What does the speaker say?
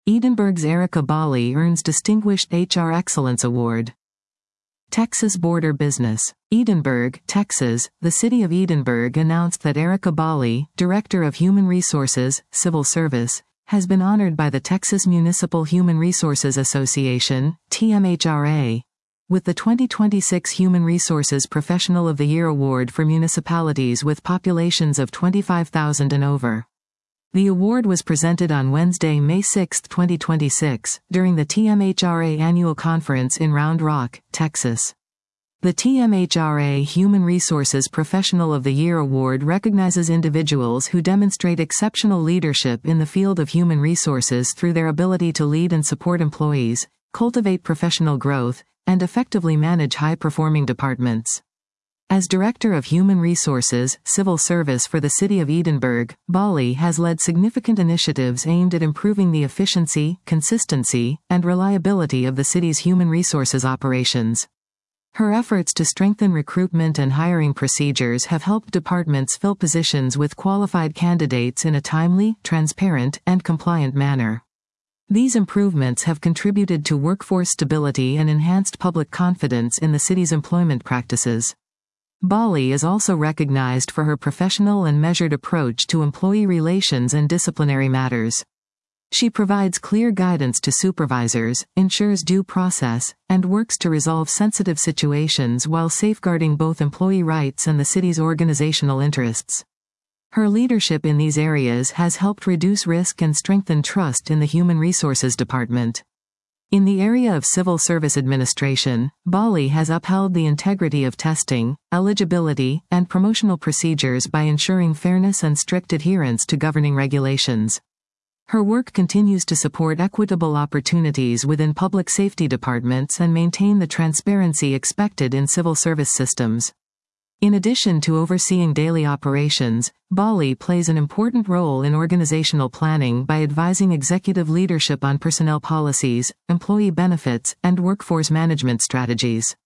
Edinburgh's Erica Bali earns Distinguished HR Excellence Award. Texas Border Business. Edinburgh, Texas. The city of Edinburgh announced that Erica Bali, Director of Human Resources, Civil Service, has been honored by the Texas Municipal Human Resources Association, TMHRA, with the 2026 Human Resources Professional of the Year Award for municipalities with populations of 25,000 and over. The award was presented on Wednesday, May 6, 2026, during the TMHRA Annual Conference in Round Rock, Texas. The TMHRA Human Resources Professional of the Year Award recognizes individuals who demonstrate exceptional leadership in the field of human resources through their ability to lead and support employees, cultivate professional growth, and effectively manage high-performing departments. As Director of Human Resources, Civil Service for the City of Edinburgh, Bali has led significant initiatives aimed at improving the efficiency, consistency, and reliability of the city's human resources operations. Her efforts to strengthen recruitment and hiring procedures have helped departments fill positions with qualified candidates in a timely, transparent, and compliant manner. These improvements have contributed to workforce stability and enhanced public confidence in the city's employment practices. Bali is also recognized for her professional and measured approach to employee relations and disciplinary matters. She provides clear guidance to supervisors, ensures due process, and works to resolve sensitive situations while safeguarding both employee rights and the city's organizational interests. Her leadership in these areas has helped reduce risk and strengthen trust in the Human Resources Department. In the area of civil service administration, Bali has upheld the integrity of testing, eligibility, and promotional procedures by ensuring fairness and strict adherence to governing regulations. Her work continues to support equitable opportunities within public safety departments and maintain the transparency expected in civil service systems. In addition to overseeing daily operations, Bali plays an important role in organizational planning by advising executive leadership on personnel policies, employee benefits, and workforce management strategies.